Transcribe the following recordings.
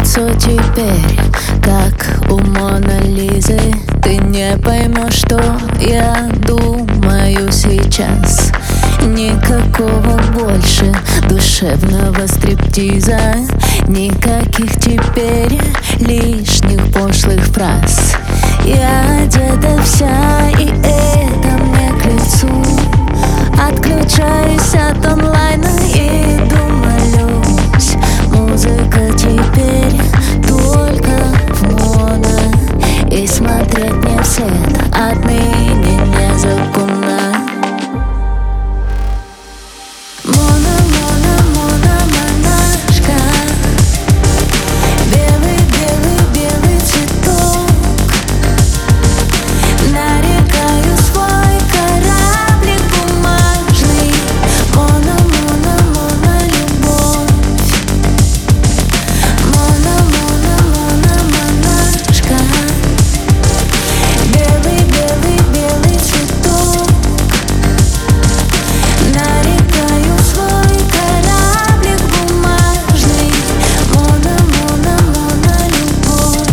лицо теперь, как у Моны Лизы. Ты не поймешь, что я думаю сейчас. Никакого больше душевного стриптиза, никаких теперь лишних пошлых фраз. Я одета вся, и это мне к лицу. Отключаюсь от онлайна и иду молюсь. Музыка теперь только в моно, и смотреть мне вслед отныне незаконно. Моно, моно, моно, монашка. Белый, белый, белый цветок. Нарекаю свой кораблик бумажный. Моно, моно, моно, любовь. Моно, моно, моно, монашка. Белый, белый, белый цветок. Нарекаю свой кораблик бумажный. Моно, моно, моно, любовь.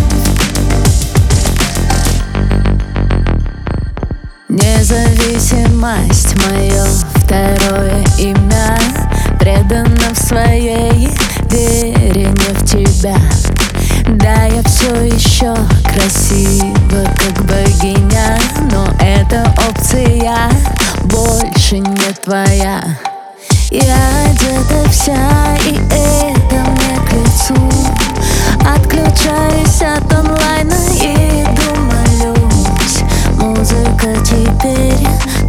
Независимость — мое второе имя. Предана в своей вере не в тебя. Да, я все еще красива, как богиня, но эта опция больше не твоя. Я одета вся, и это мне к лицу. Отключаюсь от онлайна и иду молюсь. Музыка теперь